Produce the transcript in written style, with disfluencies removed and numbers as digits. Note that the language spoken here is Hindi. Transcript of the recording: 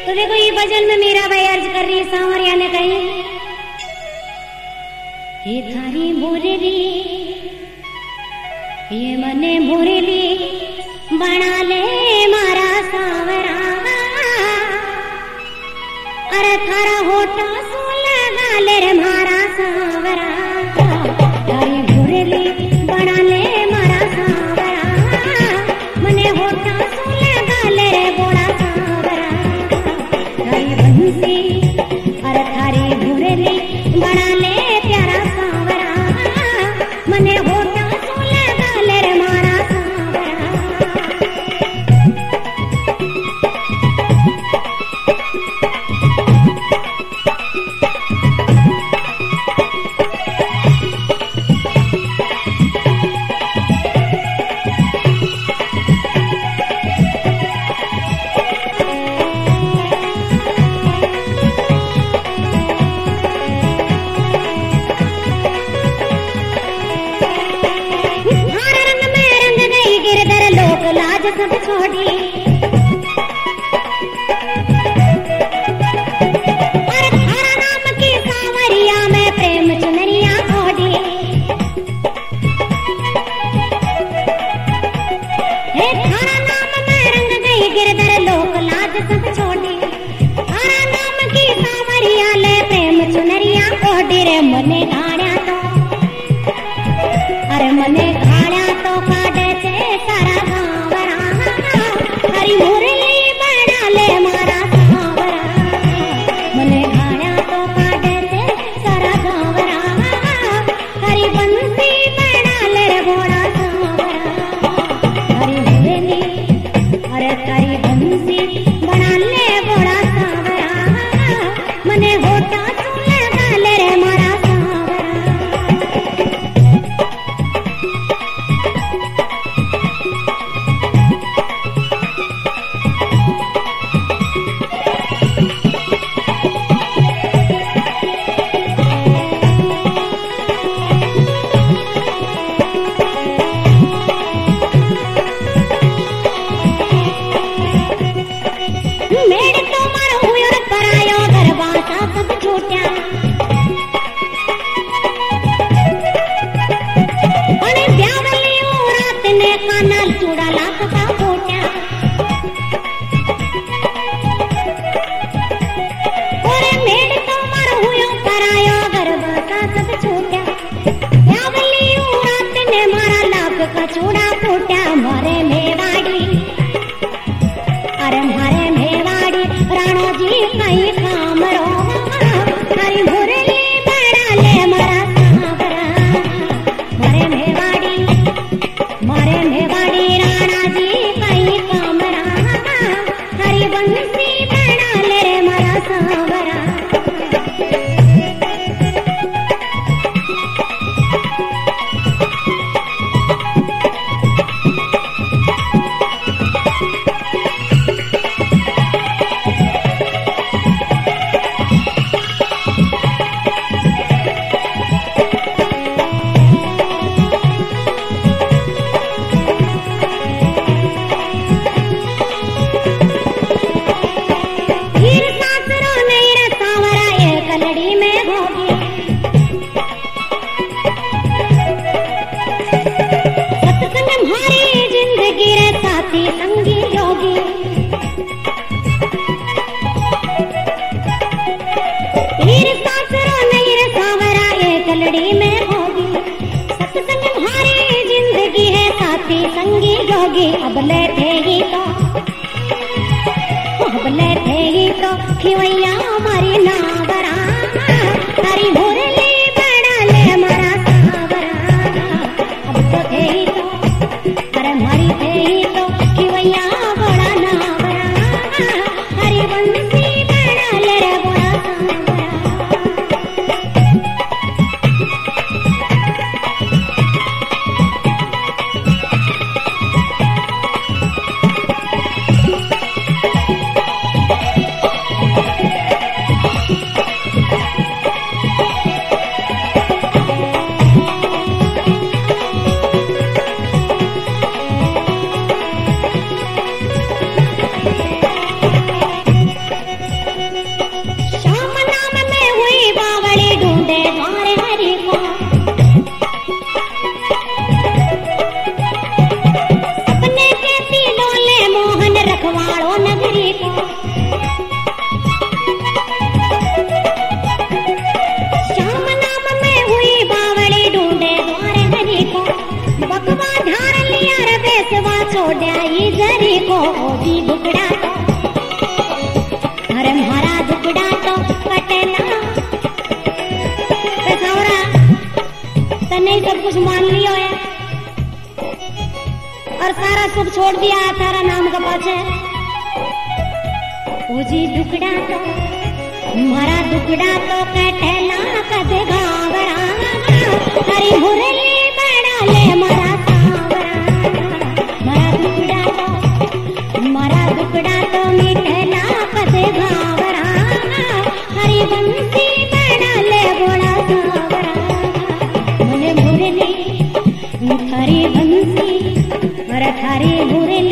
तो देखो ये भजन में मीरा बाई अर्ज कर रही है सांवरिया ने कही, ये थारी मुरली ये मने मुरली बना ले मारा सांवरा, अरे थारा होटा सुन लगा ले रे मारा सांवरा, थारी मुरली बना ले मारा सांवरा, मने होटा सुन लगा ले रे बोला सांवरा, थारी बंसी अरे थारी मुरली बना ले प्यारा सांवरा, मने होटा सुन लगा ले रे मारा सांवरा। लाज सब छोड़ी और थारा नाम की सांवरिया में प्रेम चुनरिया ओढ़ी, हे थारा नाम में रंग गई गिरधर लोक लाज सब छोड़ी, थारा नाम की सांवरिया ले प्रेम चुनरिया ओढ़ी रे मने घाड़ा तो अरे मने घाड़ा तो काटे से सारा हरी मुरली बना ले मारा सांवरा, मने घाड़ा तो काटे से सारा सांवरा, हरी बंसी बना ले रे भोला सांवरा, हरी मुरली अरे तारी बंसी बना ले भोला सांवरा, मने होटा सुन लगा ले रे मारा सांवरा। मेरे तो मारो हुयो रे परायो गरबाता सब छूट्या, अने ब्यावली रात ने काना चूड़ा लाकता फूट्या, ओरे मेरे तो मारो हुयो परायो गरबाता सब छूट्या, ब्यावली रात ने मारा लाक का चूड़ा फूट्या, मारे मेवाड़ी अरे मारे मेवाड़ी राणो जी कई काम रो, हरी मुरली बना ले मारा सांवरा, मारे मेवाड़ी राणा जी कई काम रा, हरी बंसी बना ले रे मारा सांवरा। कलड़ी में होगी सत्संग हमारी जिंदगी रे साथी संगी योगी, हीर सासरो नहीं रे सांवरा ये कलड़ी में होगी, सत्संग हमारी जिंदगी है साथी संगी योगी, अब ले थे ही तो खिवैया हमारी नावरा, हरी मुरली बना ले मारा सांवरा, अब तो थे ही तो अरे हमारी थे ही तो खिवैया बड़ा नावरा, हरी बंसी बना ले रे बड़ा सांवरा। कालो नगरी को श्याम नाम में हुई बावड़ी ढूंढे द्वारे हरी को बकवा धार लिया रे बेसवा छोड़ा ई जरी को ओजी दुकड़ा तो अरे मारा दुकड़ा तो कटेला पेशावरा तने सब कुछ मान लियो है और सारा सुख छोड़ दिया तारा नाम का पाछे ओजी दुकड़ा तो मारा दुकड़ा तो कटेला कद गावरा हरी मुरली बड़ा ले मारा सावरा मारा दुकड़ा तो मिठला कद गावरा हरी बंसी बड़ा ले बोला सावरा मने मुरली थारी बंसी और थारी मुरली